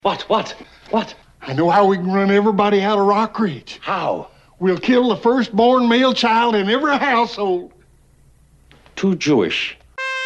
What? I know how we can run everybody out of Rock Ridge. How? We'll kill the firstborn male child in every household. Too Jewish.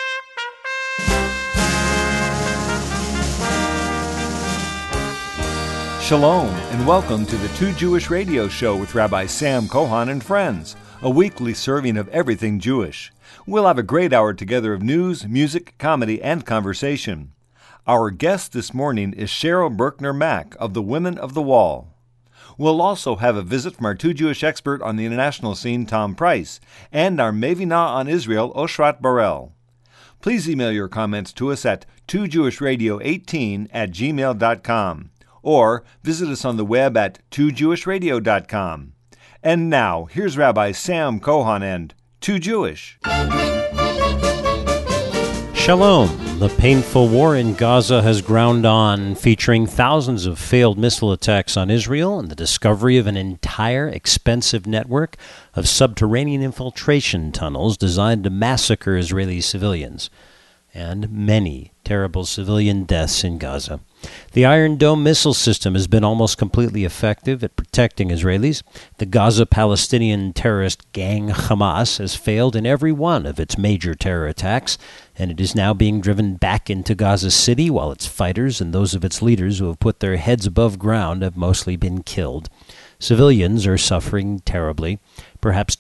Shalom, and welcome to the Too Jewish Radio Show with Rabbi Sam Kohan and friends, a weekly serving of everything Jewish. We'll have a great hour together of news, music, comedy, and conversation. Our guest this morning is Cheryl Berkner-Mack of the Women of the Wall. We'll also have a visit from our Too Jewish expert on the international scene, Tom Price, and our Mevinah on Israel, Oshrat Barel. Please email your comments to us at toojewishradio18@gmail.com. or visit us on the web at toojewishradio.com. And now, here's Rabbi Sam Kohan and Too Jewish. Shalom. The painful war in Gaza has ground on, featuring thousands of failed missile attacks on Israel and the discovery of an entire expensive network of subterranean infiltration tunnels designed to massacre Israeli civilians, and many terrible civilian deaths in Gaza. The Iron Dome missile system has been almost completely effective at protecting Israelis. The Gaza Palestinian terrorist gang Hamas has failed in every one of its major terror attacks, and it is now being driven back into Gaza City while its fighters and those of its leaders who have put their heads above ground have mostly been killed. Civilians are suffering terribly. Perhaps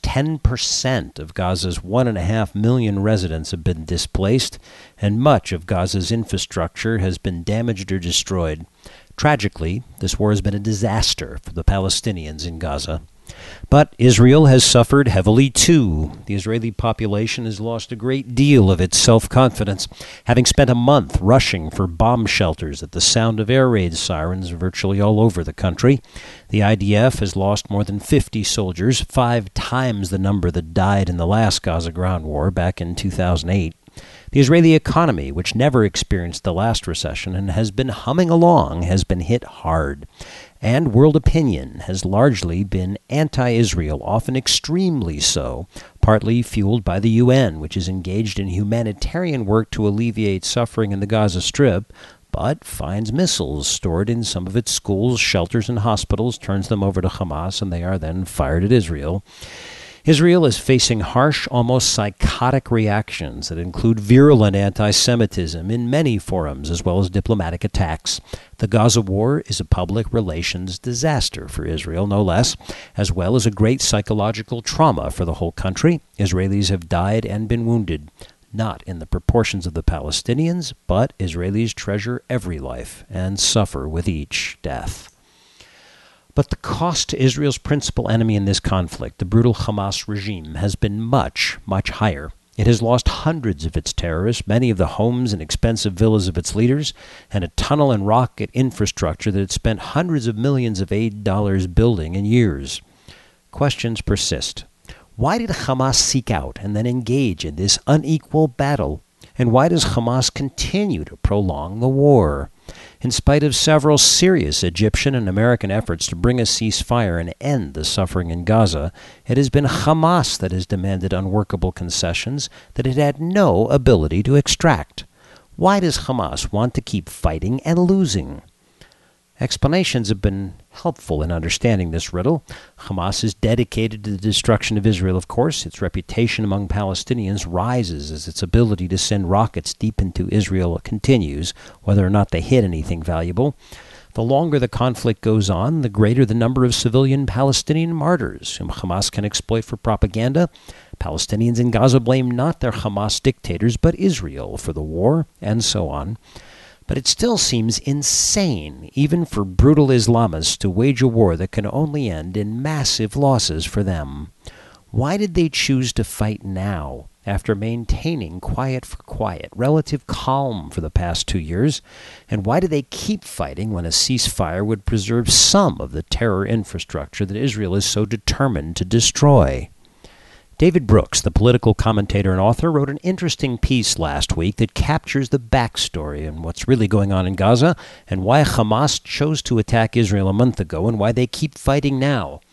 10% of Gaza's 1.5 million residents have been displaced, and much of Gaza's infrastructure has been damaged or destroyed. Tragically, this war has been a disaster for the Palestinians in Gaza. But Israel has suffered heavily too. The Israeli population has lost a great deal of its self-confidence, having spent a month rushing for bomb shelters at the sound of air raid sirens virtually all over the country. The IDF has lost more than 50 soldiers, 5 times the number that died in the last Gaza ground war back in 2008. The Israeli economy, which never experienced the last recession and has been humming along, has been hit hard. And world opinion has largely been anti-Israel, often extremely so, partly fueled by the UN, which is engaged in humanitarian work to alleviate suffering in the Gaza Strip, but finds missiles stored in some of its schools, shelters, and hospitals, turns them over to Hamas, and they are then fired at Israel. Israel is facing harsh, almost psychotic reactions that include virulent anti-Semitism in many forums, as well as diplomatic attacks. The Gaza war is a public relations disaster for Israel, no less, as well as a great psychological trauma for the whole country. Israelis have died and been wounded, not in the proportions of the Palestinians, but Israelis treasure every life and suffer with each death. But the cost to Israel's principal enemy in this conflict, the brutal Hamas regime, has been much, much higher. It has lost hundreds of its terrorists, many of the homes and expensive villas of its leaders, and a tunnel and rocket infrastructure that it spent hundreds of millions of aid dollars building in years. Questions persist. Why did Hamas seek out and then engage in this unequal battle? And why does Hamas continue to prolong the war? In spite of several serious Egyptian and American efforts to bring a ceasefire and end the suffering in Gaza, it has been Hamas that has demanded unworkable concessions that it had no ability to extract. Why does Hamas want to keep fighting and losing? Explanations have been helpful in understanding this riddle. Hamas is dedicated to the destruction of Israel, of course. Its reputation among Palestinians rises as its ability to send rockets deep into Israel continues, whether or not they hit anything valuable. The longer the conflict goes on, the greater the number of civilian Palestinian martyrs whom Hamas can exploit for propaganda. Palestinians in Gaza blame not their Hamas dictators, but Israel for the war, and so on. But it still seems insane, even for brutal Islamists, to wage a war that can only end in massive losses for them. Why did they choose to fight now, after maintaining quiet for quiet, relative calm for the past 2 years? And why do they keep fighting when a ceasefire would preserve some of the terror infrastructure that Israel is so determined to destroy? David Brooks, the political commentator and author, wrote an interesting piece last week that captures the backstory and what's really going on in Gaza and why Hamas chose to attack Israel a month ago and why they keep fighting now.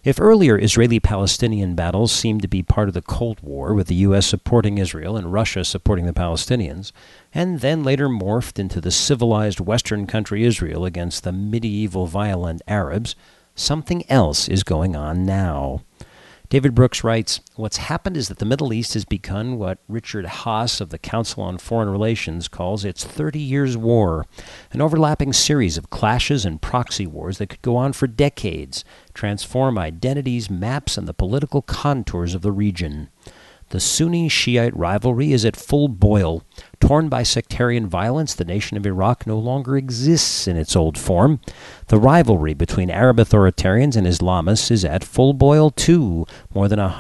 If earlier Israeli-Palestinian battles seemed to be part of the Cold War, with the U.S. supporting Israel and Russia supporting the Palestinians, and then later morphed into the civilized Western country Israel against the medieval violent Arabs, something else is going on now. David Brooks writes, "What's happened is that the Middle East has begun what Richard Haass of the Council on Foreign Relations calls its 30 Years' War, an overlapping series of clashes and proxy wars that could go on for decades, transform identities, maps, and the political contours of the region. The Sunni-Shiite rivalry is at full boil. Torn by sectarian violence, the nation of Iraq no longer exists in its old form. The rivalry between Arab authoritarians and Islamists is at full boil, too. More than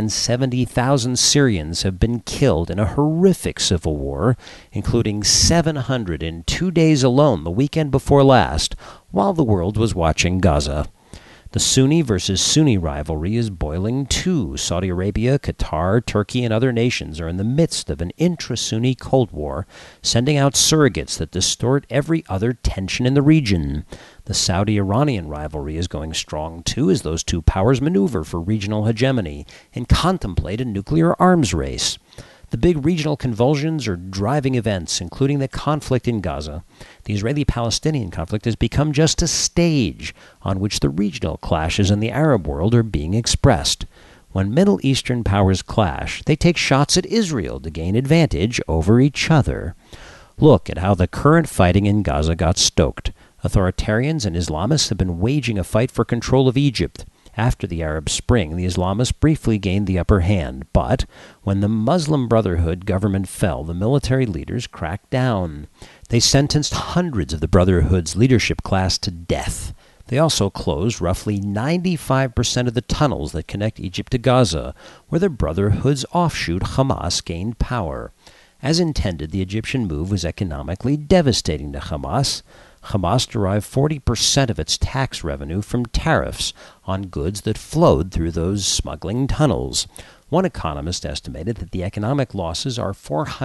170,000 Syrians have been killed in a horrific civil war, including 700 in 2 days alone the weekend before last, while the world was watching Gaza. The Sunni versus Sunni rivalry is boiling too. Saudi Arabia, Qatar, Turkey, and other nations are in the midst of an intra-Sunni Cold War, sending out surrogates that distort every other tension in the region. The Saudi-Iranian rivalry is going strong too, as those two powers maneuver for regional hegemony and contemplate a nuclear arms race. The big regional convulsions are driving events, including the conflict in Gaza. The Israeli-Palestinian conflict has become just a stage on which the regional clashes in the Arab world are being expressed. When Middle Eastern powers clash, they take shots at Israel to gain advantage over each other. Look at how the current fighting in Gaza got stoked. Authoritarians and Islamists have been waging a fight for control of Egypt. After the Arab Spring, the Islamists briefly gained the upper hand, but when the Muslim Brotherhood government fell, the military leaders cracked down. They sentenced hundreds of the Brotherhood's leadership class to death. They also closed roughly 95% of the tunnels that connect Egypt to Gaza, where the Brotherhood's offshoot Hamas gained power. As intended, the Egyptian move was economically devastating to Hamas. Hamas derived 40% of its tax revenue from tariffs on goods that flowed through those smuggling tunnels. One economist estimated that the economic losses are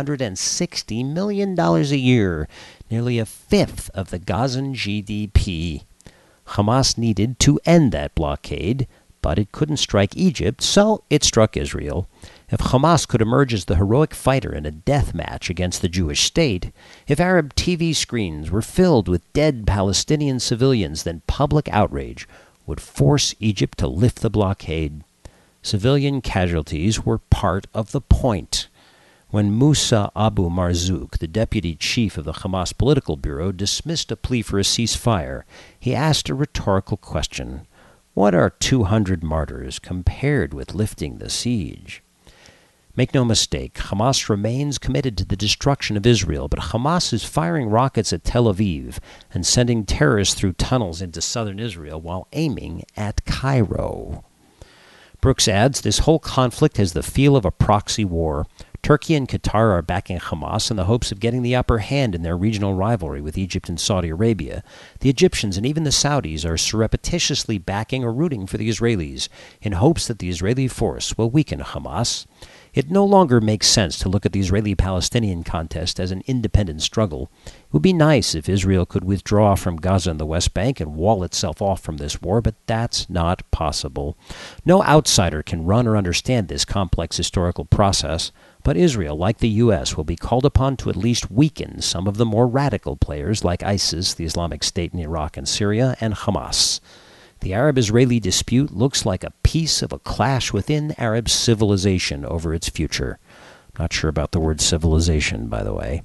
$460 million a year, nearly a fifth of the Gazan GDP. Hamas needed to end that blockade, but it couldn't strike Egypt, so it struck Israel. If Hamas could emerge as the heroic fighter in a death match against the Jewish state, if Arab TV screens were filled with dead Palestinian civilians, then public outrage would force Egypt to lift the blockade. Civilian casualties were part of the point. When Musa Abu Marzouk, the deputy chief of the Hamas political bureau, dismissed a plea for a ceasefire, he asked a rhetorical question. What are 200 martyrs compared with lifting the siege? Make no mistake, Hamas remains committed to the destruction of Israel, but Hamas is firing rockets at Tel Aviv and sending terrorists through tunnels into southern Israel while aiming at Cairo. Brooks adds, this whole conflict has the feel of a proxy war. Turkey and Qatar are backing Hamas in the hopes of getting the upper hand in their regional rivalry with Egypt and Saudi Arabia. The Egyptians and even the Saudis are surreptitiously backing or rooting for the Israelis in hopes that the Israeli force will weaken Hamas. It no longer makes sense to look at the Israeli-Palestinian contest as an independent struggle. It would be nice if Israel could withdraw from Gaza and the West Bank and wall itself off from this war, but that's not possible. No outsider can run or understand this complex historical process, but Israel, like the U.S., will be called upon to at least weaken some of the more radical players like ISIS, the Islamic State in Iraq and Syria, and Hamas. The Arab-Israeli dispute looks like a piece of a clash within Arab civilization over its future. Not sure about the word civilization, by the way.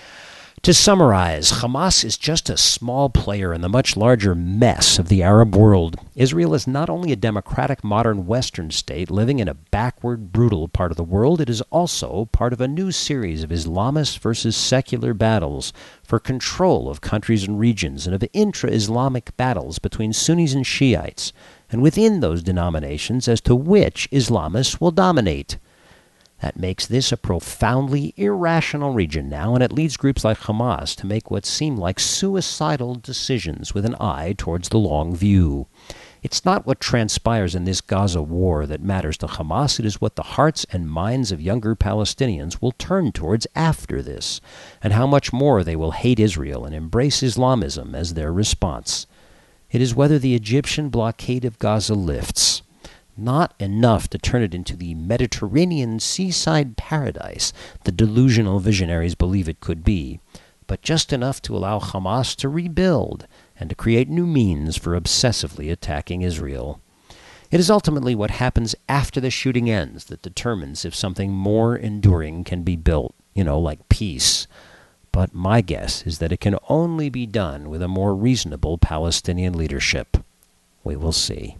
To summarize, Hamas is just a small player in the much larger mess of the Arab world. Israel is not only a democratic modern Western state living in a backward, brutal part of the world, it is also part of a new series of Islamist versus secular battles for control of countries and regions, and of intra-Islamic battles between Sunnis and Shiites, and within those denominations as to which Islamists will dominate. That makes this a profoundly irrational region now, and it leads groups like Hamas to make what seem like suicidal decisions with an eye towards the long view. It's not what transpires in this Gaza war that matters to Hamas. It is what the hearts and minds of younger Palestinians will turn towards after this, and how much more they will hate Israel and embrace Islamism as their response. It is whether the Egyptian blockade of Gaza lifts, Not enough to turn it into the Mediterranean seaside paradise the delusional visionaries believe it could be, but just enough to allow Hamas to rebuild and to create new means for obsessively attacking Israel. It is ultimately what happens after the shooting ends that determines if something more enduring can be built, like peace. But my guess is that it can only be done with a more reasonable Palestinian leadership. We will see.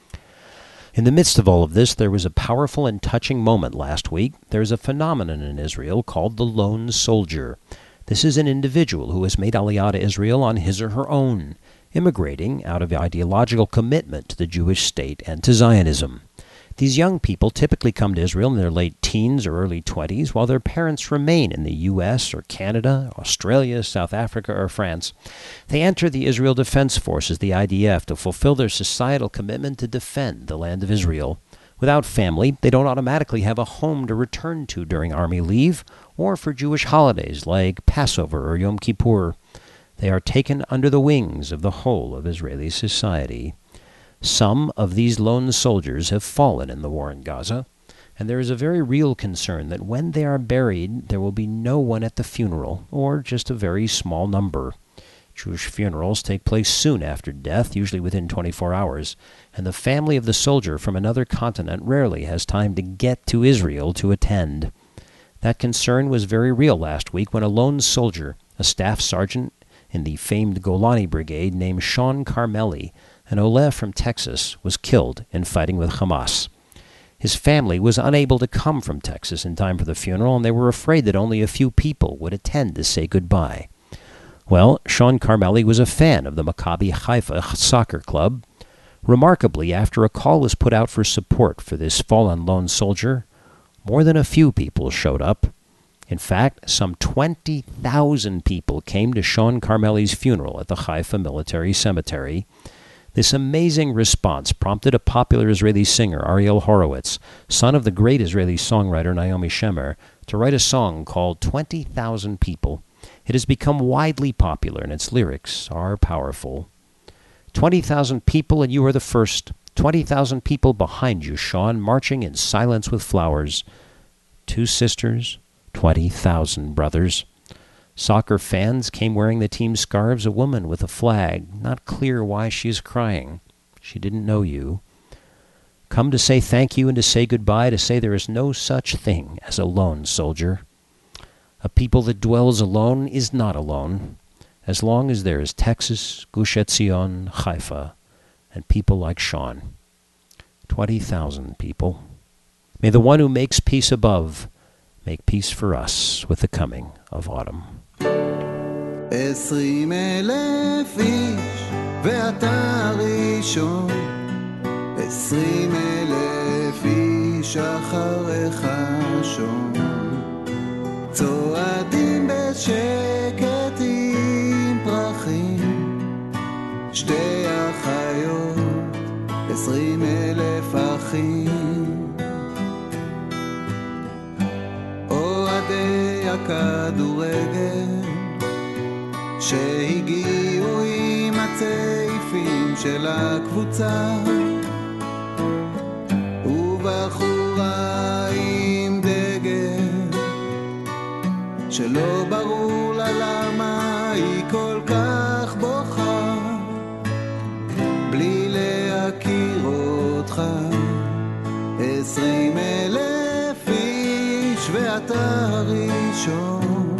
In the midst of all of this, there was a powerful and touching moment last week. There is a phenomenon in Israel called the lone soldier. This is an individual who has made Aliyah to Israel on his or her own, immigrating out of ideological commitment to the Jewish state and to Zionism. These young people typically come to Israel in their late teens or early 20s, while their parents remain in the U.S. or Canada, Australia, South Africa, or France. They enter the Israel Defense Forces, the IDF, to fulfill their societal commitment to defend the land of Israel. Without family, they don't automatically have a home to return to during Army leave or for Jewish holidays like Passover or Yom Kippur. They are taken under the wings of the whole of Israeli society. Some of these lone soldiers have fallen in the war in Gaza, and there is a very real concern that when they are buried, there will be no one at the funeral, or just a very small number. Jewish funerals take place soon after death, usually within 24 hours, and the family of the soldier from another continent rarely has time to get to Israel to attend. That concern was very real last week when a lone soldier, a staff sergeant in the famed Golani Brigade named Sean Carmeli, an Oleh from Texas, was killed in fighting with Hamas. His family was unable to come from Texas in time for the funeral, and they were afraid that only a few people would attend to say goodbye. Well, Sean Carmeli was a fan of the Maccabi Haifa soccer club. Remarkably, after a call was put out for support for this fallen lone soldier, more than a few people showed up. In fact, some 20,000 people came to Sean Carmeli's funeral at the Haifa Military Cemetery. This amazing response prompted a popular Israeli singer, Ariel Horowitz, son of the great Israeli songwriter Naomi Shemer, to write a song called 20,000 People. It has become widely popular, and its lyrics are powerful. 20,000 people, and you are the first. 20,000 people behind you, Sean, marching in silence with flowers. 2 sisters, 20,000 brothers. Soccer fans came wearing the team scarves, a woman with a flag, not clear why she is crying. She didn't know you. Come to say thank you and to say goodbye, to say there is no such thing as a lone soldier. A people that dwells alone is not alone, as long as there is Texas, Gush Etzion, Haifa, and people like Sean. 20,000 people. May the one who makes peace above make peace for us with the coming of autumn. 20,000 איש ואתה ראשון, 20,000 איש אחריך שון, צועדים בשקט עם פרחים, 2 אחיות, 20,000 אחים, אוהדי הכדורגל שהגיעו עם הצעיפים של הקבוצה, ובחורה עם דגל שלא ברור לה למה היא כל כך בוכה בלי להכיר אותך. 20,000 איש ואתה הראשון,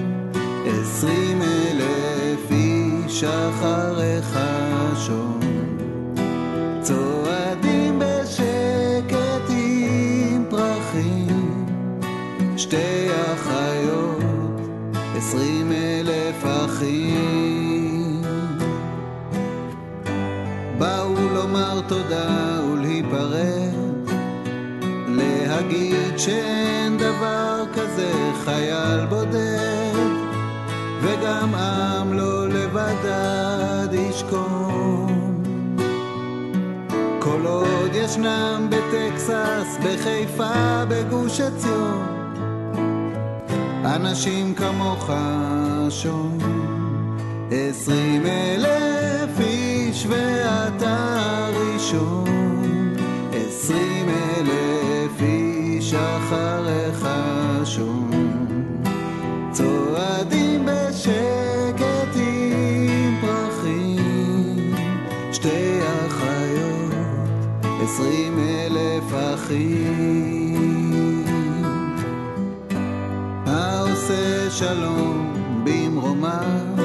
20,000 איש אחריך שון, צועדים בשקט עם פרחים, 2 אחיות, 20,000 אחים. באו לומר תודה ולהיפרד, להגיד שאין דבר כזה חייל בודד, וגם עם לא לבדד ישכון. כל עוד ישנם בטקסס, בחיפה, בגוש עציון, אנשים כמוך שון. 20,000 איש ואתה ראשון, 20,000 השון. צועדים בשקט עם פרחים, שתי אחיות, 20,000 אחים. העושה שלום במרומיו,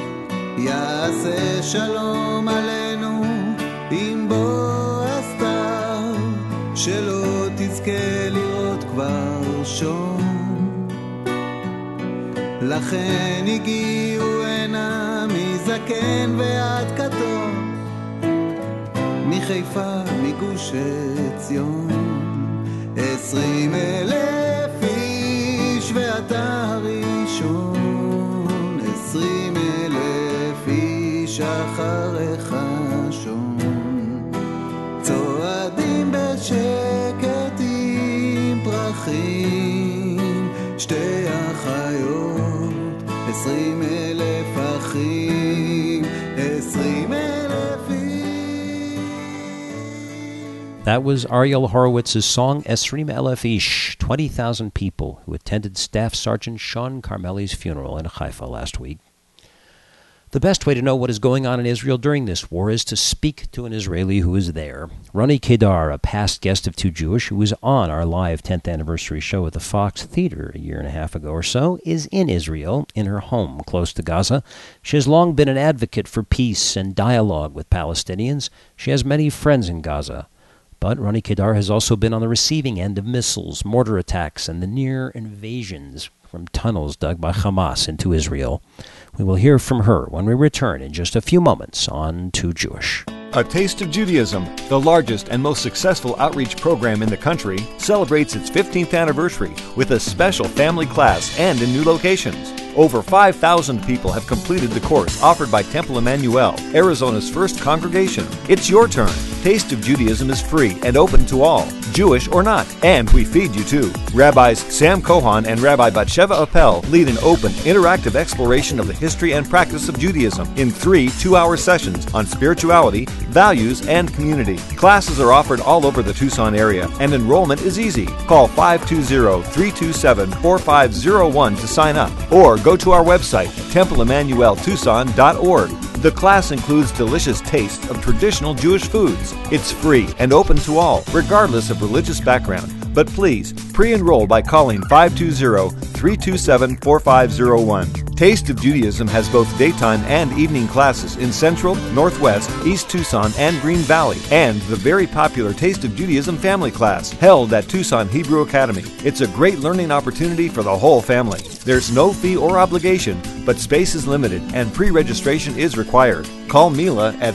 יעשה שלום עלינו עם בוא הסתיו, שלא תזכה לראות כבר שום. לכן הגיעו הנה מזקן ועד קטון, מחיפה מגוש עציון, 20,000 איש ואתה הראשון, 20,000 איש אחריך שון. צועדים בשקט עם פרחים, שתי אחיות, 20,000 אחים, 20,000 איש. That was Ariel Horowitz's song Esrim Elef Ish, 20,000 people who attended Staff Sergeant Sean Carmeli's funeral in Haifa last week. The best way to know what is going on in Israel during this war is to speak to an Israeli who is there. Ronnie Kedar, a past guest of Too Jewish, who was on our live 10th anniversary show at the Fox Theater a year and a half ago or so, is in Israel, in her home close to Gaza. She has long been an advocate for peace and dialogue with Palestinians. She has many friends in Gaza. But Ronnie Kedar has also been on the receiving end of missiles, mortar attacks, and the near invasions from tunnels dug by Hamas into Israel. We will hear from her when we return in just a few moments on Too Jewish. A Taste of Judaism, the largest and most successful outreach program in the country, celebrates its 15th anniversary with a special family class and in new locations. Over 5,000 people have completed the course offered by Temple Emmanuel, Arizona's first congregation. It's your turn. Taste of Judaism is free and open to all, Jewish or not, and we feed you too. Rabbis Sam Kohan and Rabbi Batsheva Appel lead an open, interactive exploration of the history and practice of Judaism in 3 two-hour sessions on spirituality, values, and community. Classes are offered all over the Tucson area, and enrollment is easy. Call 520-327-4501 to sign up, or go to our website, templeemmanueltucson.org. The class includes delicious tastes of traditional Jewish foods. It's free and open to all, regardless of religious background. But please, pre-enroll by calling 520-327-4501. Taste of Judaism has both daytime and evening classes in Central, Northwest, East Tucson, and Green Valley, and the very popular Taste of Judaism family class held at Tucson Hebrew Academy. It's a great learning opportunity for the whole family. There's no fee or obligation, but space is limited and pre-registration is required. Call Mila at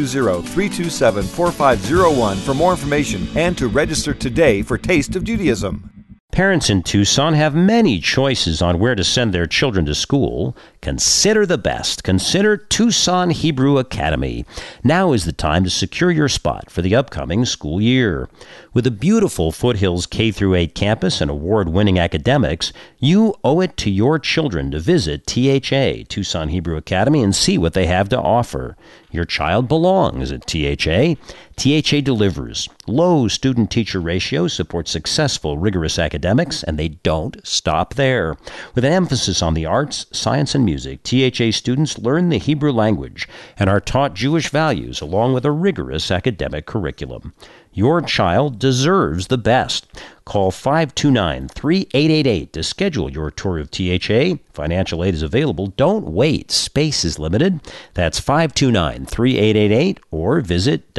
520-327-4501 for more information and to register today for Taste of Judaism. Parents in Tucson have many choices on where to send their children to school. Consider the best. Consider Tucson Hebrew Academy. Now is the time to secure your spot for the upcoming school year. With a beautiful Foothills K-8 campus and award-winning academics, you owe it to your children to visit THA, Tucson Hebrew Academy, and see what they have to offer. Your child belongs at THA. THA delivers. Low student-teacher ratios support successful, rigorous academics, and they don't stop there. With an emphasis on the arts, science, and music, THA students learn the Hebrew language and are taught Jewish values along with a rigorous academic curriculum. Your child deserves the best. Call 529-3888 to schedule your tour of THA. Financial aid is available. Don't wait. Space is limited. That's 529-3888 or visit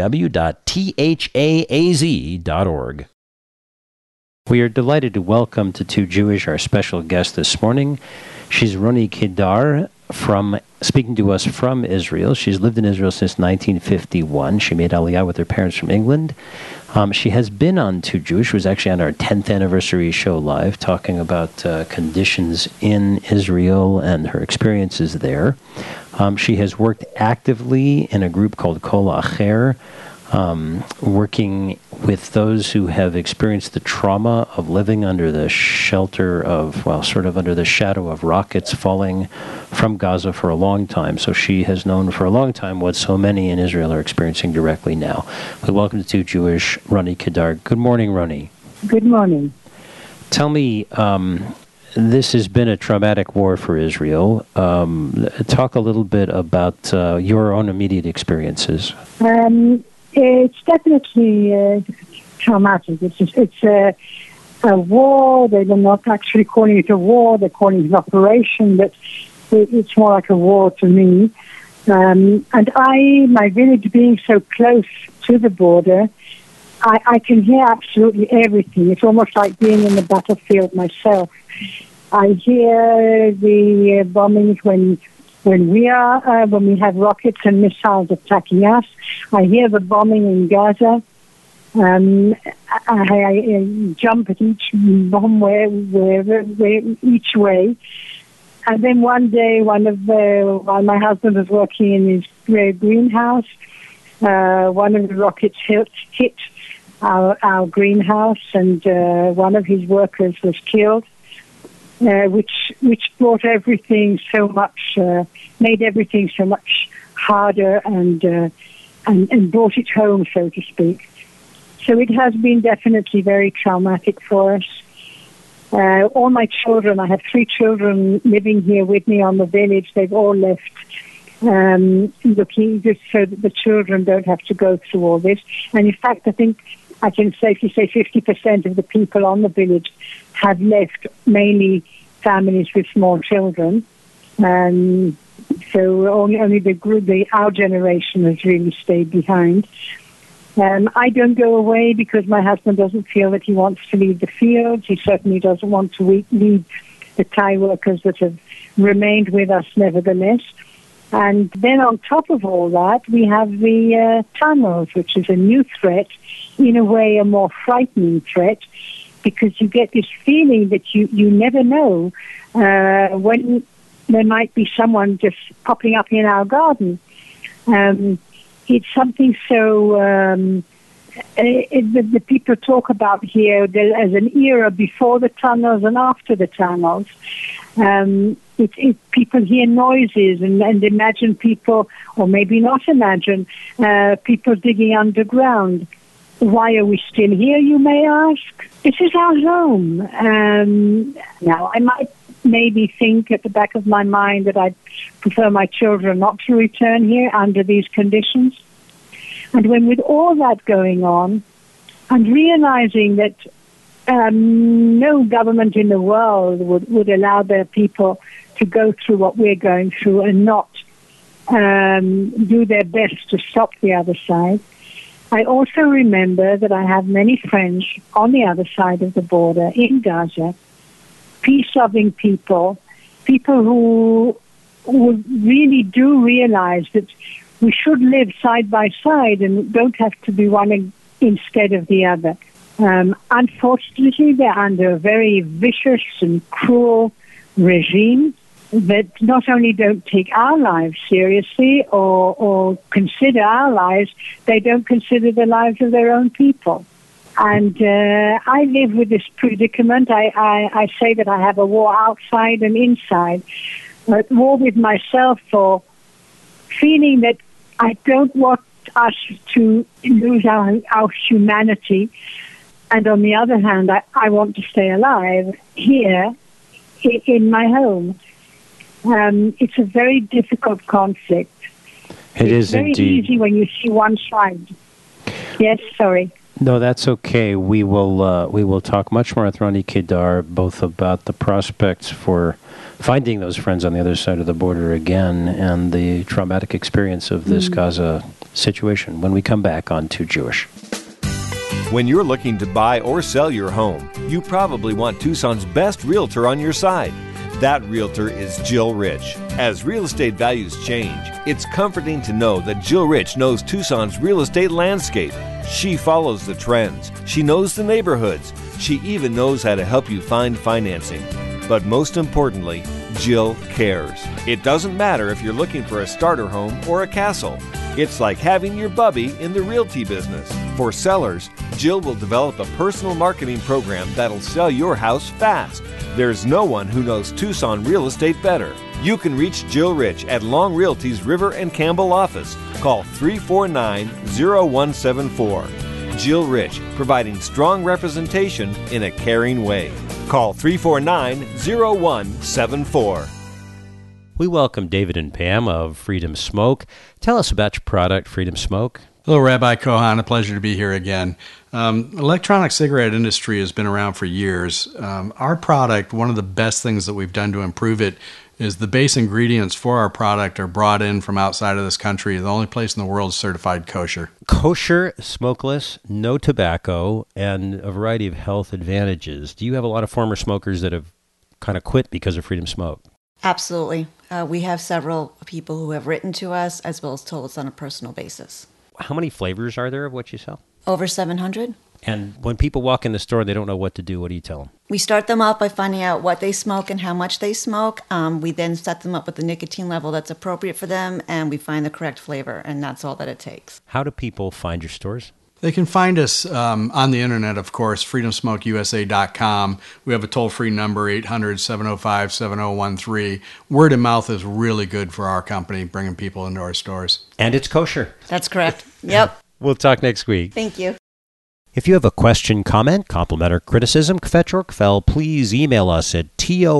www.thaaz.org. We are delighted to welcome to Too Jewish our special guest this morning. She's Ronnie Kedar, speaking to us from Israel. She's lived in Israel since 1951. She made Aliyah with her parents from England. She has been on Too Jewish. She was actually on our 10th anniversary show live, talking about conditions in Israel and her experiences there. She has worked actively in a group called Kol Acher, working with those who have experienced the trauma of living under the shelter of, sort of under the shadow of rockets falling from Gaza for a long time. So she has known for a long time what so many in Israel are experiencing directly now. We welcome to Too Jewish, Ronnie Kedar. Good morning, Ronnie. Good morning. Tell me, this has been a traumatic war for Israel. Talk a little bit about your own immediate experiences. It's definitely traumatic. It's a war. They're not actually calling it a war. They're calling it an operation, but it's more like a war to me. And my village being so close to the border, I can hear absolutely everything. It's almost like being in the battlefield myself. I hear the bombings when we have rockets and missiles attacking us. I hear the bombing in Gaza. I jump at each bomb where each way. And then one day, while my husband was working in his greenhouse, one of the rockets hit our greenhouse, and one of his workers was killed, which brought everything so much, made everything so much harder, and brought it home, so to speak. So it has been definitely very traumatic for us. All my children, I have 3 children living here with me on the village. They've all left, looking just so that the children don't have to go through all this. And in fact, I think I can safely say 50% of the people on the village have left, mainly families with small children. So only our generation has really stayed behind. I don't go away because my husband doesn't feel that he wants to leave the fields. He certainly doesn't want to leave the Thai workers that have remained with us nevertheless. And then on top of all that, we have the tunnels, which is a new threat, in a way a more frightening threat, because you get this feeling that you never know when there might be someone just popping up in our garden. It's something so the people talk about here as an era before the tunnels and after the tunnels. People hear noises and imagine people, or maybe not imagine, people digging underground. Why are we still here, you may ask? This is our home. Now, I might maybe think at the back of my mind that I'd prefer my children not to return here under these conditions. And when with all that going on, and realizing that no government in the world would allow their people to go through what we're going through and not do their best to stop the other side, I also remember that I have many friends on the other side of the border in Gaza, peace-loving people who really do realize that we should live side by side and don't have to be one instead of the other. Unfortunately, they're under a very vicious and cruel regime that not only don't take our lives seriously or consider our lives, they don't consider the lives of their own people. And I live with this predicament. I say that I have a war outside and inside, a war with myself for feeling that I don't want us to lose our humanity. And on the other hand, I want to stay alive here in my home. It's a very difficult conflict. It's very indeed. Easy when you see one side. Yes, sorry. No, that's okay. We will talk much more with Ronnie Kedar, both about the prospects for finding those friends on the other side of the border again and the traumatic experience of this Gaza situation when we come back on Too Jewish. When you're looking to buy or sell your home, you probably want Tucson's best realtor on your side. That realtor is Jill Rich. As real estate values change, it's comforting to know that Jill Rich knows Tucson's real estate landscape. She follows the trends. She knows the neighborhoods. She even knows how to help you find financing. But most importantly, Jill cares. It doesn't matter if you're looking for a starter home or a castle. It's like having your bubby in the realty business. For sellers, Jill will develop a personal marketing program that'll sell your house fast. There's no one who knows Tucson real estate better. You can reach Jill Rich at Long Realty's River and Campbell office. Call 349-0174. Jill Rich, providing strong representation in a caring way. Call 349-0174. We welcome David and Pam of Freedom Smoke. Tell us about your product, Freedom Smoke. Hello, Rabbi Kohan. A pleasure to be here again. Electronic cigarette industry has been around for years. Our product, one of the best things that we've done to improve it is the base ingredients for our product are brought in from outside of this country. The only place in the world is certified kosher. Kosher, smokeless, no tobacco, and a variety of health advantages. Do you have a lot of former smokers that have kind of quit because of Freedom Smoke? Absolutely. We have several people who have written to us as well as told us on a personal basis. How many flavors are there of what you sell? Over 700. And when people walk in the store and they don't know what to do, what do you tell them? We start them out by finding out what they smoke and how much they smoke. We then set them up with the nicotine level that's appropriate for them, and we find the correct flavor, and that's all that it takes. How do people find your stores? They can find us on the internet, of course, freedomsmokeusa.com. We have a toll-free number, 800-705-7013. Word of mouth is really good for our company, bringing people into our stores. And it's kosher. That's correct. Yep. We'll talk next week. Thank you. If you have a question, comment, compliment, or criticism, kvetch or kvel, please email us at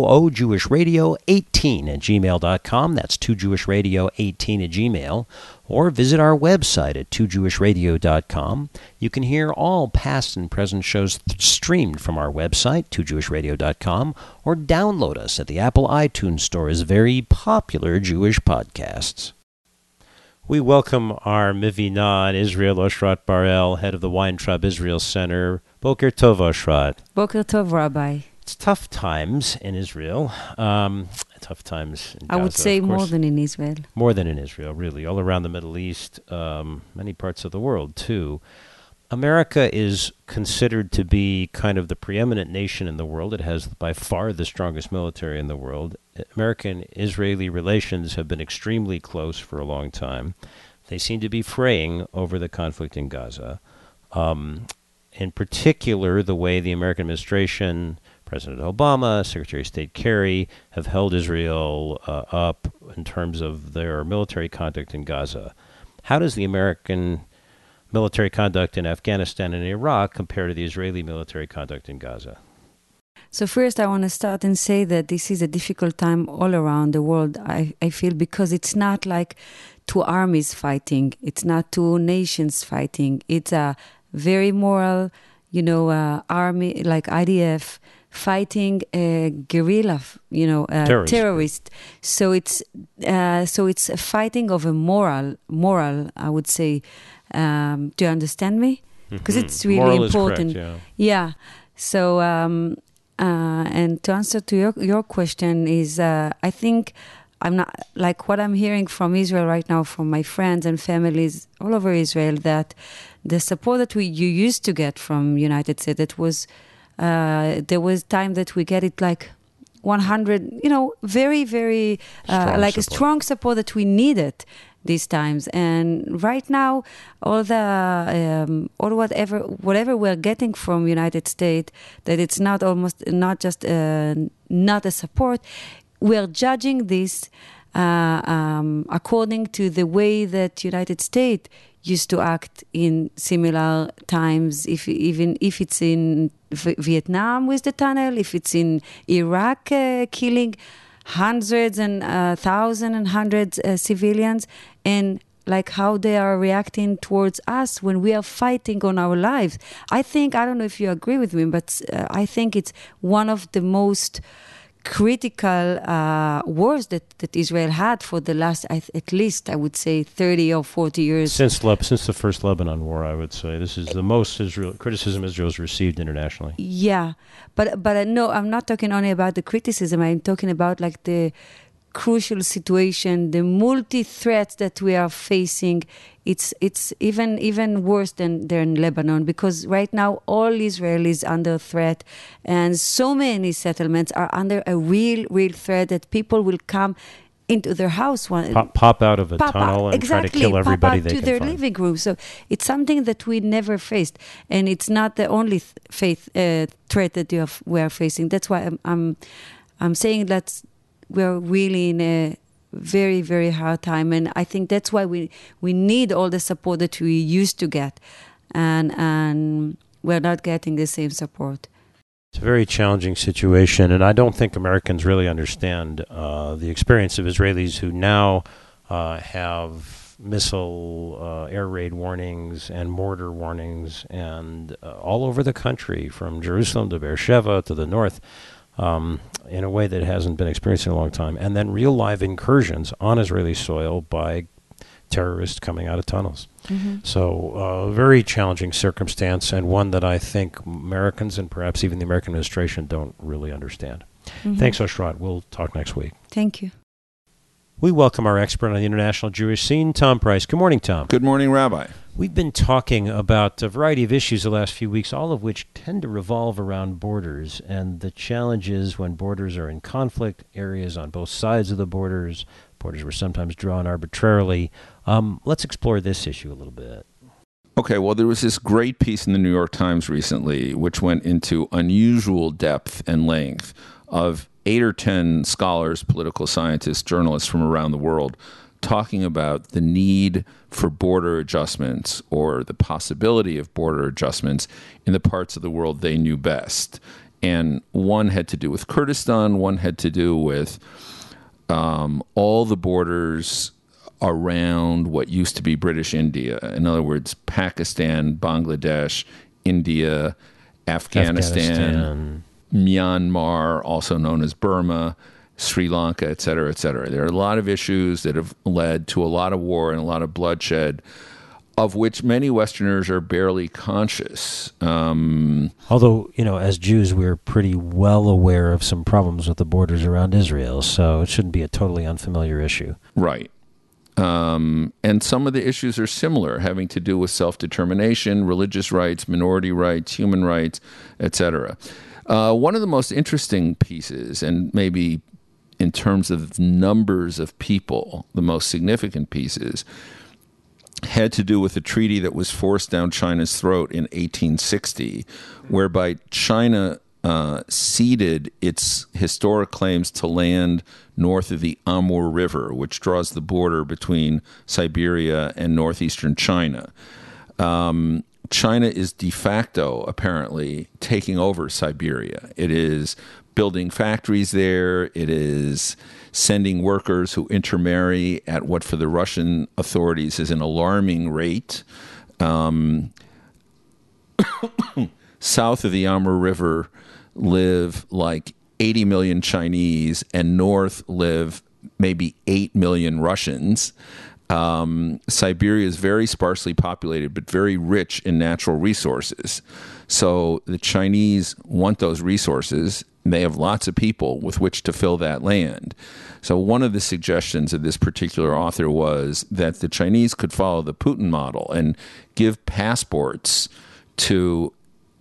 toojewishradio18@gmail.com. That's toojewishradio18@gmail. Or visit our website at toojewishradio.com. You can hear all past and present shows streamed from our website, toojewishradio.com, or download us at the Apple iTunes Store's very popular Jewish podcasts. We welcome our Mivina in Israel, Oshrat Barel, head of the Weintraub Israel Center. Boker Tov, Oshrat. Boker Tov, Rabbi. It's tough times in Israel. Tough times in Gaza, I would say more than in Israel. More than in Israel, really. All around the Middle East, many parts of the world, too. America is considered to be kind of the preeminent nation in the world. It has by far the strongest military in the world. American-Israeli relations have been extremely close for a long time. They seem to be fraying over the conflict in Gaza. In particular, the way the American administration, President Obama, Secretary of State Kerry, have held Israel up in terms of their military conduct in Gaza. How does the American military conduct in Afghanistan and Iraq compare to the Israeli military conduct in Gaza? So first I want to start and say that this is a difficult time all around the world, I feel, because it's not like two armies fighting. It's not two nations fighting. It's a very moral, army like IDF fighting a guerrilla, terrorist. So it's a fighting of a moral, I would say. Do you understand me? Because it's really moral important. Is correct, yeah. So, and to answer to your question is, I think I'm not like what I'm hearing from Israel right now, from my friends and families all over Israel, that the support that you used to get from United States, that was there was time that we get it like 100, very, very like a strong support that we needed these times. And right now, all the or whatever we're getting from United States, that it's not just not a support. We're judging this according to the way that United States used to act in similar times, even if it's in Vietnam with the tunnel, if it's in Iraq killing hundreds and thousands and hundreds civilians, and like how they are reacting towards us when we are fighting on our lives. I don't know if you agree with me, but I think it's one of the most critical wars that Israel had for the last, at least I would say 30 or 40 years. Since the first Lebanon war, I would say. This is the most criticism Israel's received internationally. Yeah, but no, I'm not talking only about the criticism. I'm talking about like the crucial situation, the multi-threats that we are facing. It's even worse than Lebanon, because right now all Israel is under threat, and so many settlements are under a real threat that people will come into their house, pop out of a tunnel and try to kill everybody they can find. To their living room. So it's something that we never faced, and it's not the only threat that we are facing. That's why I'm saying that we're really in a very, very hard time, and I think that's why we need all the support that we used to get, and we're not getting the same support. It's a very challenging situation, and I don't think Americans really understand the experience of Israelis who now have missile air raid warnings and mortar warnings, and all over the country, from Jerusalem to Beersheba to the north, in a way that hasn't been experienced in a long time, and then real live incursions on Israeli soil by terrorists coming out of tunnels. Mm-hmm. So a very challenging circumstance, and one that I think Americans and perhaps even the American administration don't really understand. Mm-hmm. Thanks, Oshrat. We'll talk next week. Thank you. We welcome our expert on the international Jewish scene, Tom Price. Good morning, Tom. Good morning, Rabbi. We've been talking about a variety of issues the last few weeks, all of which tend to revolve around borders and the challenges when borders are in conflict, areas on both sides of the borders were sometimes drawn arbitrarily. Let's explore this issue a little bit. Okay, well, there was this great piece in the New York Times recently which went into unusual depth and length of 8 or 10 scholars, political scientists, journalists from around the world talking about the need for border adjustments or the possibility of border adjustments in the parts of the world they knew best. And one had to do with Kurdistan, one had to do with all the borders around what used to be British India. In other words, Pakistan, Bangladesh, India, Afghanistan, Myanmar, also known as Burma, Sri Lanka, et cetera, et cetera. There are a lot of issues that have led to a lot of war and a lot of bloodshed, of which many Westerners are barely conscious. Although, as Jews, we're pretty well aware of some problems with the borders around Israel, so it shouldn't be a totally unfamiliar issue. Right. And some of the issues are similar, having to do with self-determination, religious rights, minority rights, human rights, et cetera. One of the most interesting pieces, and maybe in terms of numbers of people, the most significant pieces, had to do with a treaty that was forced down China's throat in 1860, whereby China ceded its historic claims to land north of the Amur River, which draws the border between Siberia and northeastern China. China is de facto, apparently, taking over Siberia. It is building factories there. It is sending workers who intermarry at what for the Russian authorities is an alarming rate. South of the Amur River live like 80 million Chinese, and north live maybe 8 million Russians. Siberia is very sparsely populated, but very rich in natural resources. So the Chinese want those resources, and they have lots of people with which to fill that land. So one of the suggestions of this particular author was that the Chinese could follow the Putin model and give passports to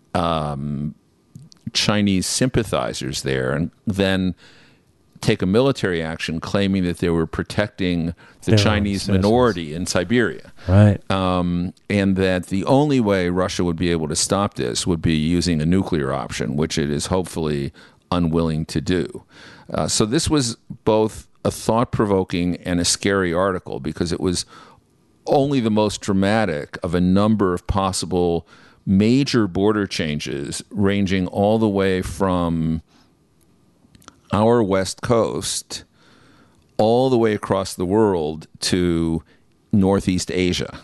Chinese sympathizers there, and then take a military action claiming that they were protecting the Chinese minority in Siberia. Right. And that the only way Russia would be able to stop this would be using a nuclear option, which it is hopefully unwilling to do. So this was both a thought-provoking and a scary article, because it was only the most dramatic of a number of possible major border changes, ranging all the way from our West Coast all the way across the world to Northeast Asia.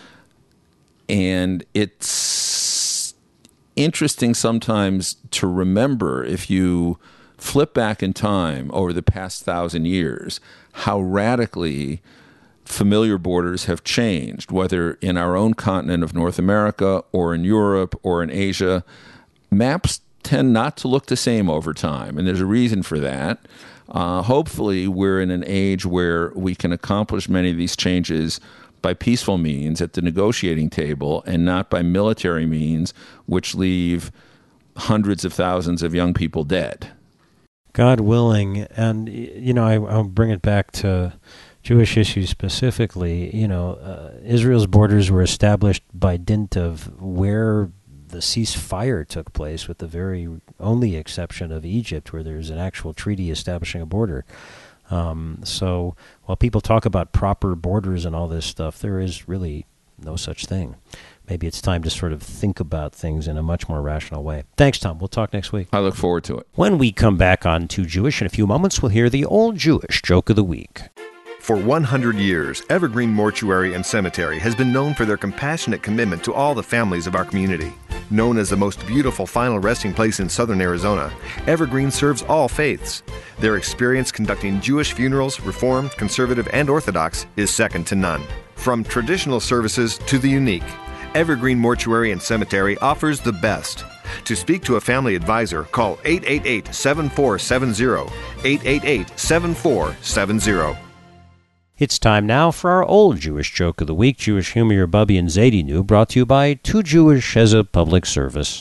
And it's interesting sometimes to remember, if you flip back in time over the past 1,000 years, how radically familiar borders have changed, whether in our own continent of North America or in Europe or in Asia. Maps tend not to look the same over time, and there's a reason for that. Hopefully, we're in an age where we can accomplish many of these changes by peaceful means at the negotiating table, and not by military means, which leave hundreds of thousands of young people dead. God willing. And, I'll bring it back to Jewish issues specifically. Israel's borders were established by dint of where the ceasefire took place, with the very only exception of Egypt, where there's an actual treaty establishing a border. So while people talk about proper borders and all this stuff, there is really no such thing. Maybe it's time to sort of think about things in a much more rational way. Thanks, Tom. We'll talk next week. I look forward to it. When we come back on Too Jewish in a few moments, we'll hear the Old Jewish Joke of the Week. For 100 years, Evergreen Mortuary and Cemetery has been known for their compassionate commitment to all the families of our community. Known as the most beautiful final resting place in southern Arizona, Evergreen serves all faiths. Their experience conducting Jewish funerals, Reformed, Conservative, and Orthodox, is second to none. From traditional services to the unique, Evergreen Mortuary and Cemetery offers the best. To speak to a family advisor, call 888-7470, 888-7470. It's time now for our Old Jewish Joke of the Week. Jewish humor, Bubby and Zadie New, brought to you by Too Jewish as a public service.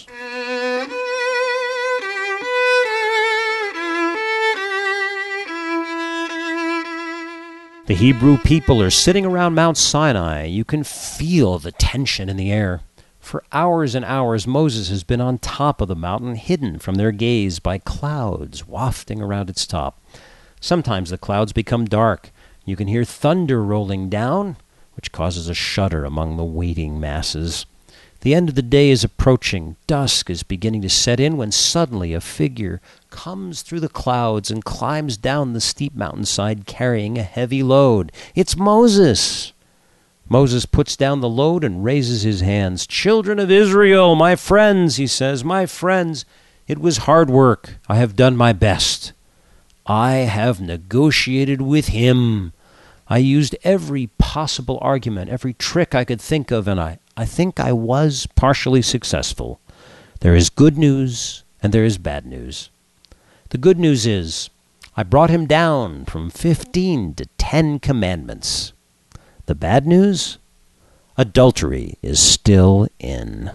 The Hebrew people are sitting around Mount Sinai. You can feel the tension in the air. For hours and hours, Moses has been on top of the mountain, hidden from their gaze by clouds wafting around its top. Sometimes the clouds become dark. You can hear thunder rolling down, which causes a shudder among the waiting masses. The end of the day is approaching. Dusk is beginning to set in when suddenly a figure comes through the clouds and climbs down the steep mountainside carrying a heavy load. It's Moses! Moses puts down the load and raises his hands. "Children of Israel, my friends," he says, "my friends, it was hard work. I have done my best. I have negotiated with him. I used every possible argument, every trick I could think of, and I think I was partially successful. There is good news and there is bad news. The good news is I brought him down from 15 to 10 commandments. The bad news? Adultery is still in."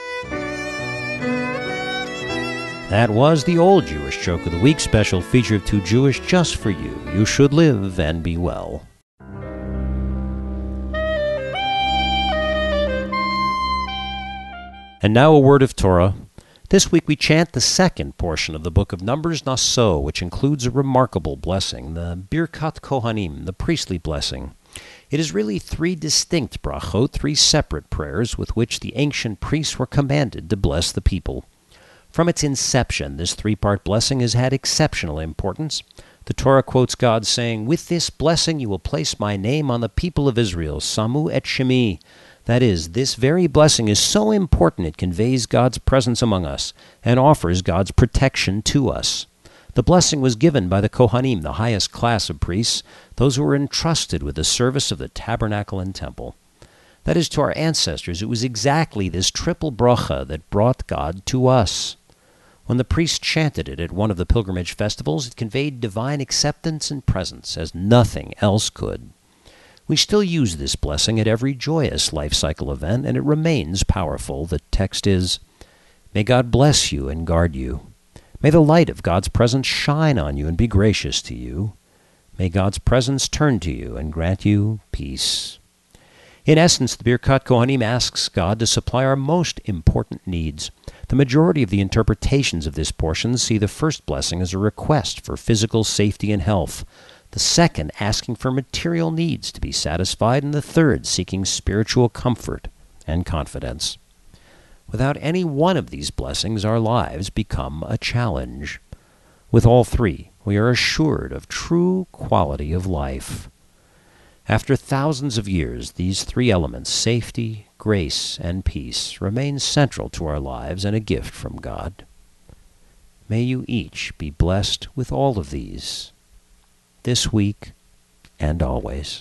That was the Old Jewish Joke of the Week, special feature of Too Jewish just for you. You should live and be well. And now a word of Torah. This week we chant the second portion of the book of Numbers Naso, which includes a remarkable blessing, the Birkat Kohanim, the priestly blessing. It is really three distinct brachot, three separate prayers with which the ancient priests were commanded to bless the people. From its inception, this three-part blessing has had exceptional importance. The Torah quotes God saying, "With this blessing you will place my name on the people of Israel, Samu et Shemi." That is, this very blessing is so important it conveys God's presence among us and offers God's protection to us. The blessing was given by the Kohanim, the highest class of priests, those who were entrusted with the service of the tabernacle and temple. That is, to our ancestors, it was exactly this triple bracha that brought God to us. When the priests chanted it at one of the pilgrimage festivals, it conveyed divine acceptance and presence as nothing else could. We still use this blessing at every joyous life cycle event, and it remains powerful. The text is, "May God bless you and guard you. May the light of God's presence shine on you and be gracious to you. May God's presence turn to you and grant you peace." In essence, the Birkat Kohanim asks God to supply our most important needs. The majority of the interpretations of this portion see the first blessing as a request for physical safety and health, the second asking for material needs to be satisfied, and the third seeking spiritual comfort and confidence. Without any one of these blessings, our lives become a challenge. With all three, we are assured of true quality of life. After thousands of years, these three elements, safety, grace, and peace, remain central to our lives and a gift from God. May you each be blessed with all of these, this week and always.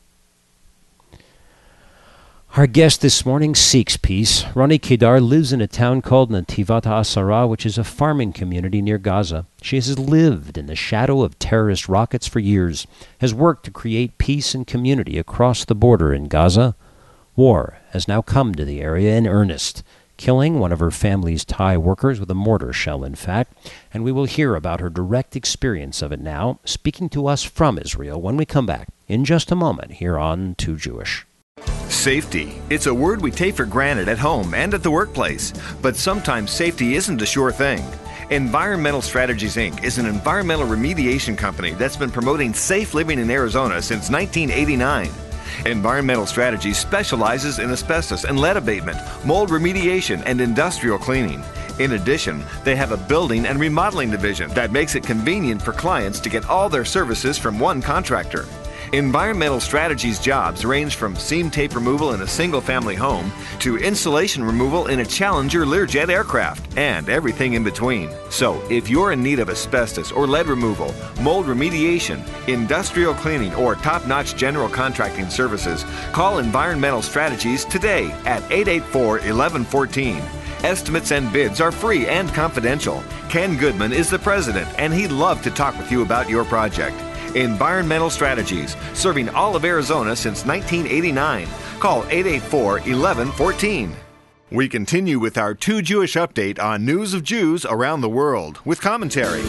Our guest this morning seeks peace. Roni Kedar lives in a town called Nativat HaAsara, which is a farming community near Gaza. She has lived in the shadow of terrorist rockets for years, has worked to create peace and community across the border in Gaza. War has now come to the area in earnest, killing one of her family's Thai workers with a mortar shell, in fact, and we will hear about her direct experience of it now, speaking to us from Israel when we come back in just a moment here on Too Jewish. Safety. It's a word we take for granted at home and at the workplace, but sometimes safety isn't a sure thing. Environmental Strategies, Inc. is an environmental remediation company that's been promoting safe living in Arizona since 1989. Environmental Strategies specializes in asbestos and lead abatement, mold remediation, and industrial cleaning. In addition, they have a building and remodeling division that makes it convenient for clients to get all their services from one contractor. Environmental Strategies jobs range from seam tape removal in a single-family home to insulation removal in a Challenger Learjet aircraft and everything in between. So, if you're in need of asbestos or lead removal, mold remediation, industrial cleaning, or top-notch general contracting services, call Environmental Strategies today at 884-1114. Estimates and bids are free and confidential. Ken Goodman is the president, and he'd love to talk with you about your project. Environmental Strategies, serving all of Arizona since 1989. Call 884-1114. We continue with our Too Jewish update on news of Jews around the world with commentary.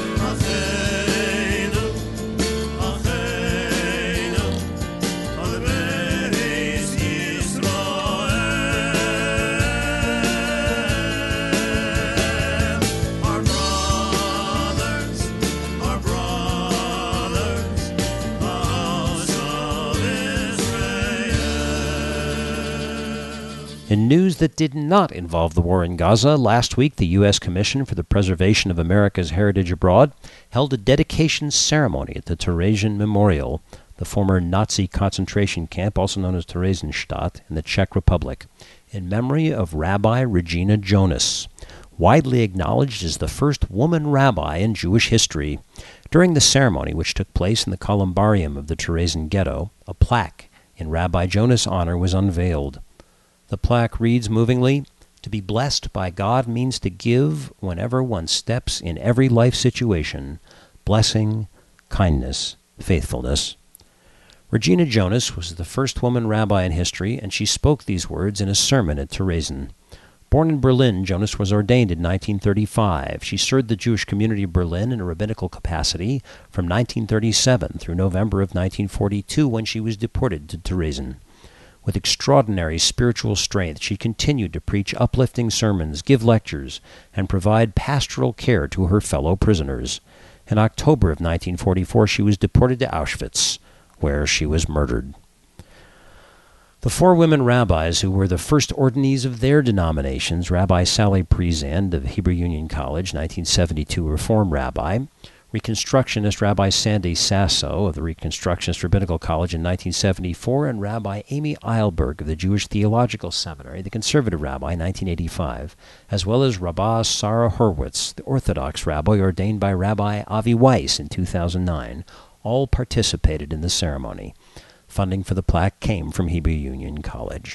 In news that did not involve the war in Gaza, last week the U.S. Commission for the Preservation of America's Heritage Abroad held a dedication ceremony at the Theresian Memorial, the former Nazi concentration camp, also known as Theresienstadt, in the Czech Republic, in memory of Rabbi Regina Jonas, widely acknowledged as the first woman rabbi in Jewish history. During the ceremony, which took place in the columbarium of the Theresian ghetto, a plaque in Rabbi Jonas' honor was unveiled. The plaque reads movingly, "To be blessed by God means to give whenever one steps in every life situation, blessing, kindness, faithfulness." Regina Jonas was the first woman rabbi in history, and she spoke these words in a sermon at Theresian. Born in Berlin, Jonas was ordained in 1935. She served the Jewish community of Berlin in a rabbinical capacity from 1937 through November of 1942, when she was deported to Theresian. With extraordinary spiritual strength, she continued to preach uplifting sermons, give lectures, and provide pastoral care to her fellow prisoners. In October of 1944, she was deported to Auschwitz, where she was murdered. The four women rabbis who were the first ordinees of their denominations, Rabbi Sally Priesand of Hebrew Union College, 1972 Reform Rabbi, Reconstructionist Rabbi Sandy Sasso of the Reconstructionist Rabbinical College in 1974, and Rabbi Amy Eilberg of the Jewish Theological Seminary, the Conservative Rabbi, 1985, as well as Rabbah Sarah Horwitz, the Orthodox Rabbi ordained by Rabbi Avi Weiss in 2009, all participated in the ceremony. Funding for the plaque came from Hebrew Union College.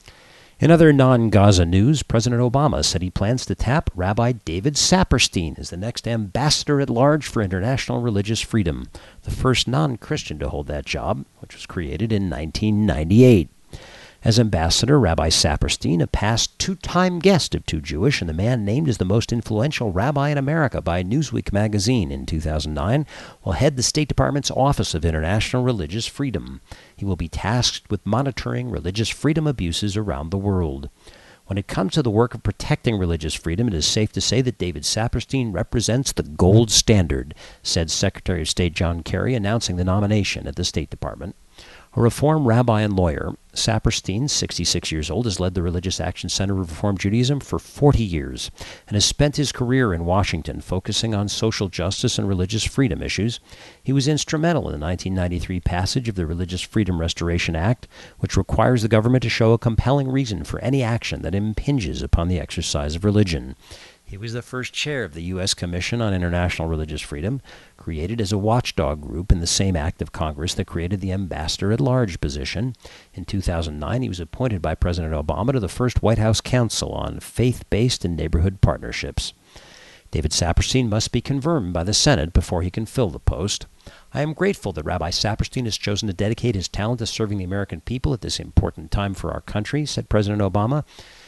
In other non-Gaza news, President Obama said he plans to tap Rabbi David Saperstein as the next ambassador-at-large for international religious freedom, the first non-Christian to hold that job, which was created in 1998. As ambassador, Rabbi Saperstein, a past two-time guest of Too Jewish and the man named as the most influential rabbi in America by Newsweek magazine in 2009, will head the State Department's Office of International Religious Freedom. He will be tasked with monitoring religious freedom abuses around the world. When it comes to the work of protecting religious freedom, it is safe to say that David Saperstein represents the gold standard, said Secretary of State John Kerry, announcing the nomination at the State Department. A Reform rabbi and lawyer, Saperstein, 66 years old, has led the Religious Action Center of Reform Judaism for 40 years and has spent his career in Washington focusing on social justice and religious freedom issues. He was instrumental in the 1993 passage of the Religious Freedom Restoration Act, which requires the government to show a compelling reason for any action that impinges upon the exercise of religion. He was the first chair of the U.S. Commission on International Religious Freedom, created as a watchdog group in the same act of Congress that created the ambassador-at-large position. In 2009, he was appointed by President Obama to the first White House Council on Faith-Based and Neighborhood Partnerships. David Saperstein must be confirmed by the Senate before he can fill the post. I am grateful that Rabbi Saperstein has chosen to dedicate his talent to serving the American people at this important time for our country, said President Obama.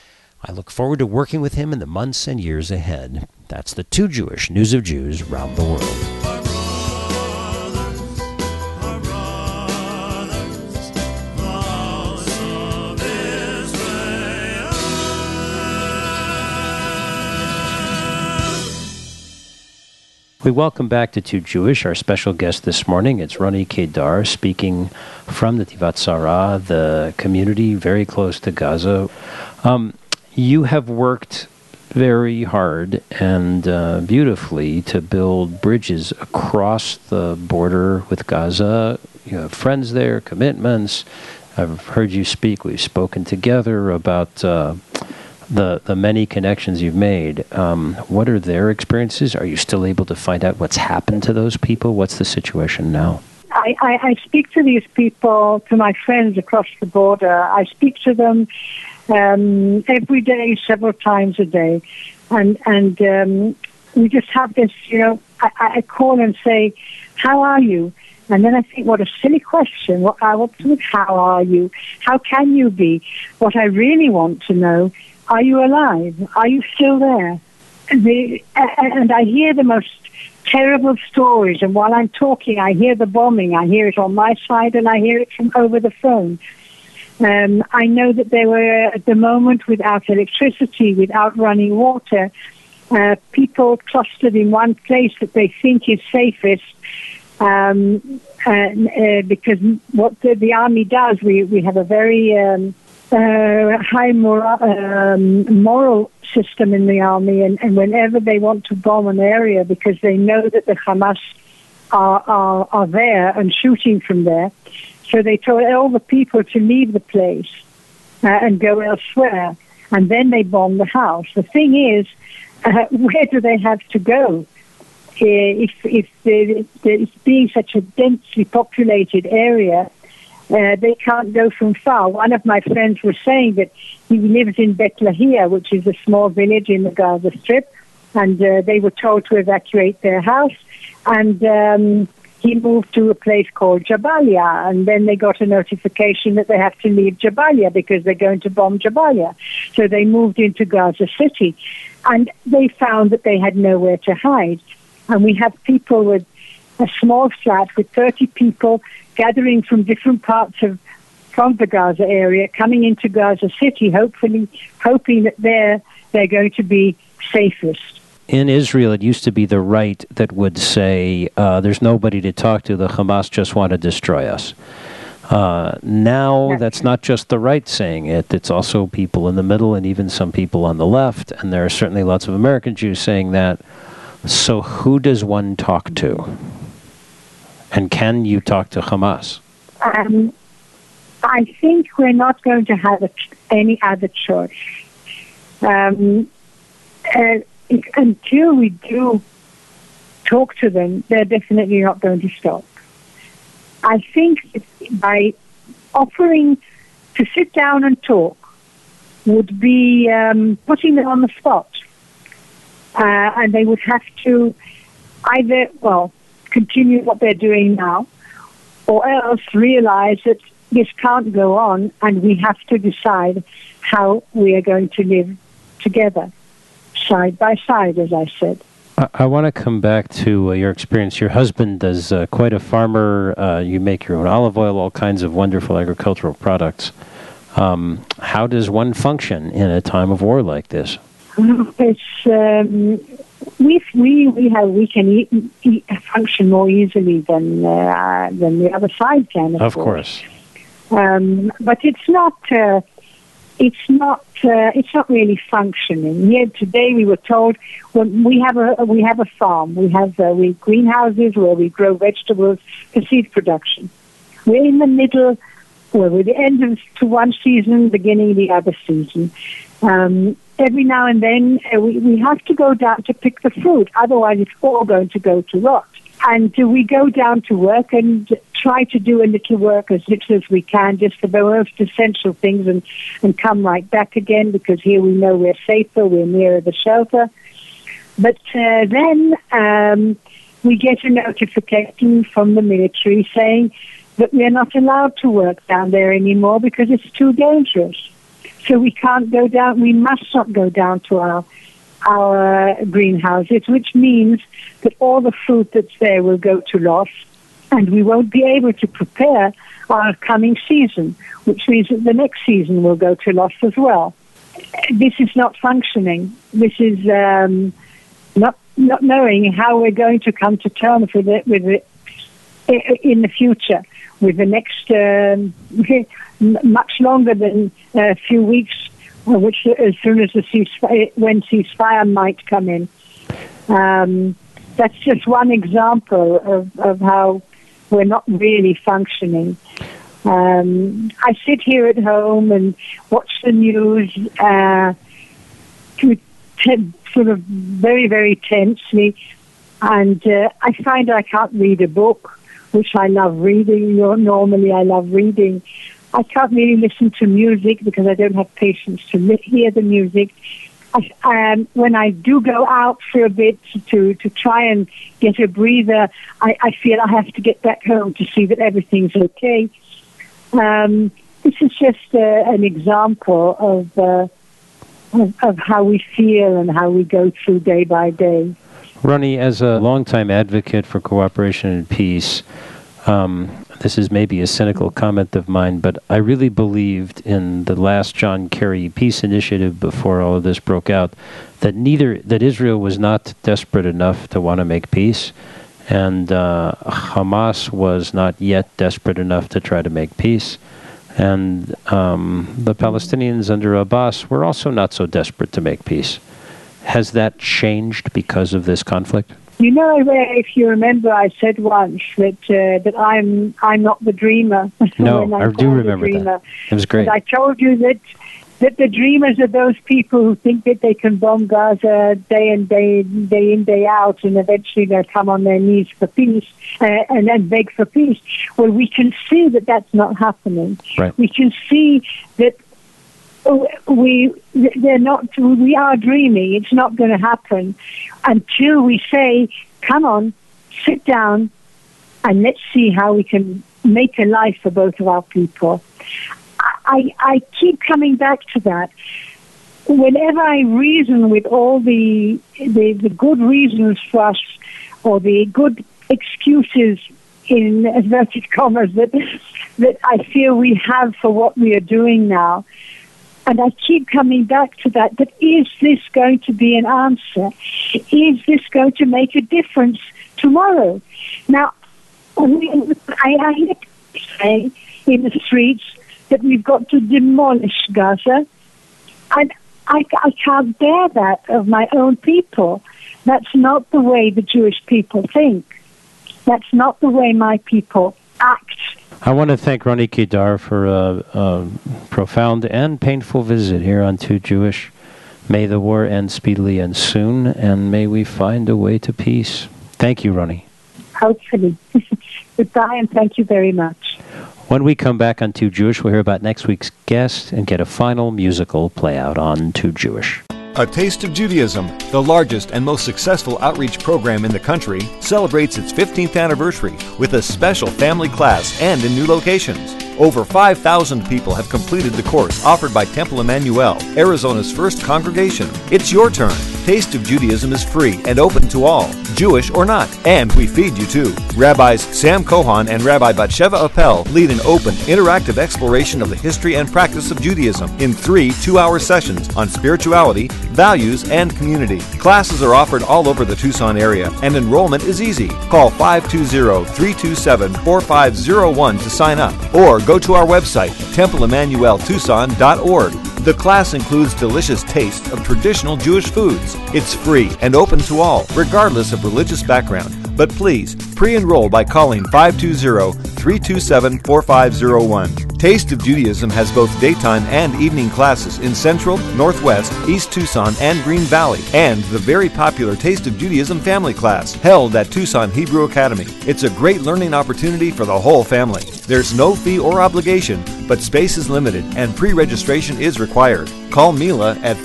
I look forward to working with him in the months and years ahead. That's the Too Jewish News of Jews around the world. We welcome back to Too Jewish. Our special guest this morning, it's Ronnie Kedar, speaking from the Tivat Sarah, the community very close to Gaza. You have worked very hard and beautifully to build bridges across the border with Gaza. You have friends there, commitments. I've heard you speak. We've spoken together about the many connections you've made. What are their experiences? Are you still able to find out what's happened to those people? What's the situation now? I speak to these people, to my friends across the border. I speak to them every day, several times a day. And we just have this, I call and say, how are you? And then I think, what a silly question. What's with how are you? How can you be? What I really want to know, are you alive? Are you still there? And I hear the most terrible stories. And while I'm talking, I hear the bombing. I hear it on my side and I hear it from over the phone. I know that they were, at the moment, without electricity, without running water, people clustered in one place that they think is safest. Because what the army does, we have a very high moral system in the army, and whenever they want to bomb an area, because they know that the Hamas are there and shooting from there, so they told all the people to leave the place and go elsewhere, and then they bomb the house. The thing is, where do they have to go? If being such a densely populated area, they can't go from far. One of my friends was saying that he lives in Bet Lahia, which is a small village in the Gaza Strip, and they were told to evacuate their house, and he moved to a place called Jabalia, and then they got a notification that they have to leave Jabalia because they're going to bomb Jabalia. So they moved into Gaza City, and they found that they had nowhere to hide. And we have people with a small flat with 30 people gathering from different parts from the Gaza area, coming into Gaza City, hoping that they're going to be safest. In Israel, it used to be the right that would say, there's nobody to talk to, the Hamas just want to destroy us. Now, that's not just the right saying it, it's also people in the middle and even some people on the left, and there are certainly lots of American Jews saying that. So who does one talk to? And can you talk to Hamas? I think we're not going to have any other choice. Until we do talk to them, they're definitely not going to stop. I think by offering to sit down and talk would be putting them on the spot. And they would have to either, continue what they're doing now, or else realize that this can't go on, and we have to decide how we are going to live together, side by side, as I said. I want to come back to your experience. Your husband is quite a farmer. You make your own olive oil, all kinds of wonderful agricultural products. How does one function in a time of war like this? It's we can function more easily than the other side can. Of course. But it's not really functioning. Here today, we were told we have a farm. We have greenhouses where we grow vegetables for seed production. We're in the middle. We're at the end of one season, beginning the other season. Every now and then, we have to go down to pick the fruit. Otherwise, it's all going to go to rot. And we go down to work and try to do a little work, as little as we can, just for the most essential things, and come right back again, because here we know we're safer, we're nearer the shelter. But then we get a notification from the military saying that we're not allowed to work down there anymore because it's too dangerous. So we can't go down. We must not go down to our greenhouses, which means that all the fruit that's there will go to loss, and we won't be able to prepare our coming season, which means that the next season will go to loss as well. This is not functioning. This is not not knowing how we're going to come to terms with it in the future, with the next much longer than a few weeks, which as soon as the ceasefire might come in. That's just one example of how we're not really functioning. I sit here at home and watch the news sort of very, very tensely, and I find I can't read a book, which I love reading. Normally I love reading. I can't really listen to music because I don't have patience to hear the music. When I do go out for a bit to try and get a breather, I feel I have to get back home to see that everything's okay. This is just an example of how we feel and how we go through day by day. Ronnie, as a longtime advocate for cooperation and peace, this is maybe a cynical comment of mine, but I really believed in the last John Kerry peace initiative before all of this broke out, that Israel was not desperate enough to want to make peace, and Hamas was not yet desperate enough to try to make peace, and the Palestinians under Abbas were also not so desperate to make peace. Has that changed because of this conflict? You know, if you remember, I said once that I'm not the dreamer. No, I do remember that. It was great. And I told you that the dreamers are those people who think that they can bomb Gaza day in, day out, and eventually they'll come on their knees for peace and then beg for peace. Well, we can see that that's not happening. Right. We can see that we are dreaming. It's not going to happen until we say, come on, sit down, and let's see how we can make a life for both of our people. I keep coming back to that. Whenever I reason with all the good reasons for us, or the good excuses in inverted commas that I feel we have for what we are doing now, and I keep coming back to that, but is this going to be an answer? Is this going to make a difference tomorrow? Now, I hear people say in the streets that we've got to demolish Gaza, and I can't bear that of my own people. That's not the way the Jewish people think. That's not the way my people act. I want to thank Ronnie Kedar for a profound and painful visit here on Too Jewish. May the war end speedily and soon, and may we find a way to peace. Thank you, Ronnie. Hopefully. Goodbye, and thank you very much. When we come back on Too Jewish, we'll hear about next week's guest and get a final musical play out on Too Jewish. A Taste of Judaism, the largest and most successful outreach program in the country, celebrates its 15th anniversary with a special family class and in new locations. Over 5,000 people have completed the course offered by Temple Emmanuel, Arizona's first congregation. It's your turn. Taste of Judaism is free and open to all, Jewish or not, and we feed you too. Rabbis Sam Kohan and Rabbi Batsheva Appel lead an open, interactive exploration of the history and practice of Judaism in 3 two-hour sessions on spirituality, values, and community. Classes are offered all over the Tucson area, and enrollment is easy. Call 520-327-4501 to sign up, or go to our website, TempleEmmanuelTucson.org. The class includes delicious taste of traditional Jewish foods. It's free and open to all, regardless of religious background. But please, pre-enroll by calling 520-327-4501. Taste of Judaism has both daytime and evening classes in Central, Northwest, East Tucson, and Green Valley, and the very popular Taste of Judaism family class held at Tucson Hebrew Academy. It's a great learning opportunity for the whole family. There's no fee or obligation, but space is limited and pre-registration is required. Call Mila at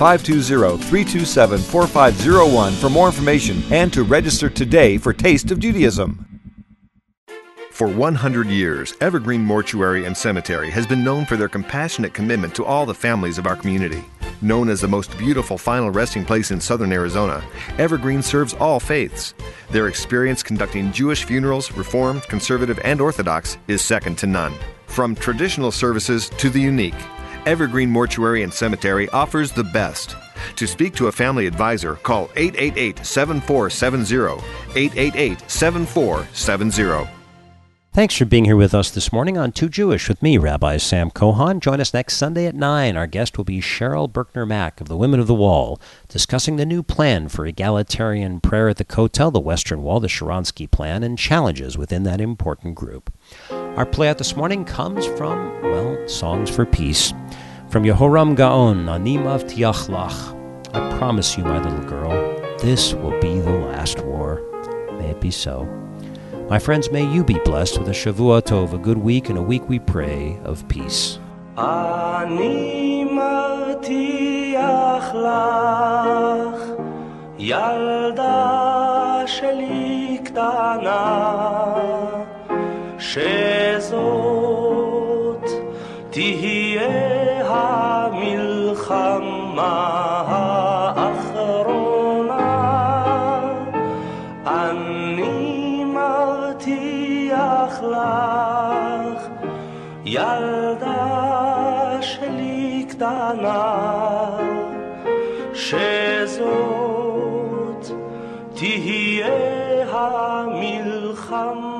520-327-4501 for more information and to register today for Taste of Judaism. For 100 years, Evergreen Mortuary and Cemetery has been known for their compassionate commitment to all the families of our community. Known as the most beautiful final resting place in southern Arizona, Evergreen serves all faiths. Their experience conducting Jewish funerals, Reformed, Conservative, and Orthodox is second to none. From traditional services to the unique, Evergreen Mortuary and Cemetery offers the best. To speak to a family advisor, call 888-7470, 888-7470. Thanks for being here with us this morning on Too Jewish with me, Rabbi Sam Kohan. Join us next Sunday at 9. Our guest will be Cheryl Berkner-Mack of the Women of the Wall, discussing the new plan for egalitarian prayer at the Kotel, the Western Wall, the Sharansky Plan, and challenges within that important group. Our play out this morning comes from, well, Songs for Peace. From Yehoram Gaon, Ani Mavtiach Lach. I promise you, my little girl, this will be the last war. May it be so. My friends, may you be blessed with a Shavua Tov, a good week, and a week, we pray, of peace. Ani mavtiach lach, yalda sheli ktana, shezot tihye hamilchama ha'achrona. לך ילדה שלי קטנה שזאת תהיה המלחמה